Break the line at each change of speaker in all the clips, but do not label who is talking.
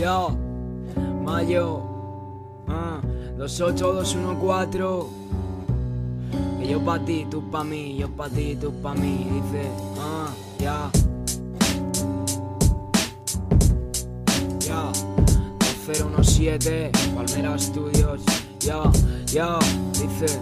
Ya, Mayo, 28214. Que yo pa' ti, tú pa' mí, yo pa' ti, tú pa' mí. Dice, ya. Ya, 2017, Palmera Studios. Ya, dice.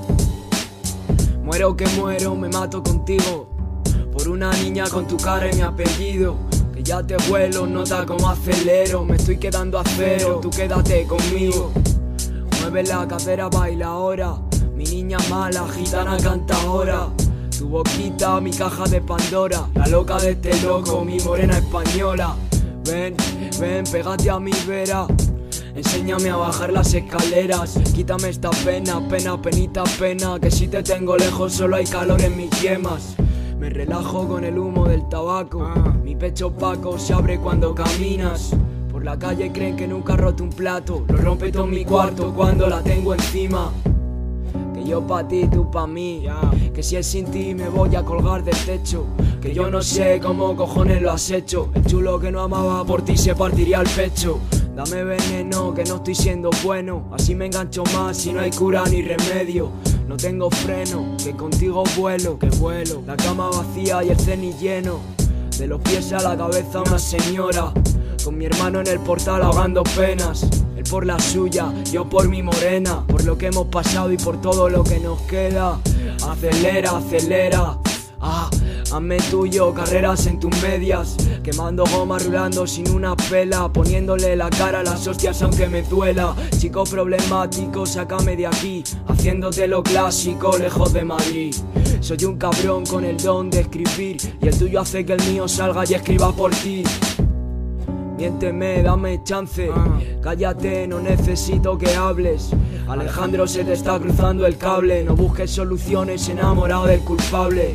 Muero que muero, me mato contigo. Por una niña con tu cara y mi apellido. Que ya te vuelo, nota como acelero. Me estoy quedando a cero, tú quédate conmigo. Mueve la cadera, baila ahora. Mi niña mala, gitana canta ahora. Tu boquita, mi caja de Pandora. La loca de este loco, mi morena española. Ven, pégate a mi vera. Enséñame a bajar las escaleras. Quítame esta pena, penita, pena. Que si te tengo lejos solo hay calor en mis yemas. Me relajo con el humo del tabaco. Mi pecho opaco se abre cuando caminas. Por la calle creen que nunca he roto un plato. Lo rompe todo mi cuarto cuando la tengo encima. Que yo pa' ti, tú pa' mí. Que si es sin ti me voy a colgar del techo. Que yo no sé cómo cojones lo has hecho. El chulo que no amaba por ti se partiría el pecho. Dame veneno que no estoy siendo bueno. Así me engancho más si no hay cura ni remedio. No tengo freno, que contigo vuelo, que vuelo. La cama vacía y el cenit lleno. De los pies a la cabeza una señora. Con mi hermano en el portal ahogando penas. Él por la suya, yo por mi morena. Por lo que hemos pasado y por todo lo que nos queda. Acelera, acelera. Hazme tuyo, carreras en tus medias. Quemando goma, rulando sin una pela. Poniéndole la cara a las hostias aunque me duela. Chico problemático, sácame de aquí. Haciéndote lo clásico, lejos de Madrid. Soy un cabrón con el don de escribir. Y el tuyo hace que el mío salga y escriba por ti. Miénteme, dame chance. Cállate, no necesito que hables. Alejandro, se te está cruzando el cable. No busques soluciones, enamorado del culpable.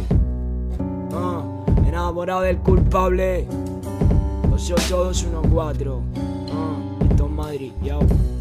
Enamorado del culpable. 28214. Esto es Madrid, yao.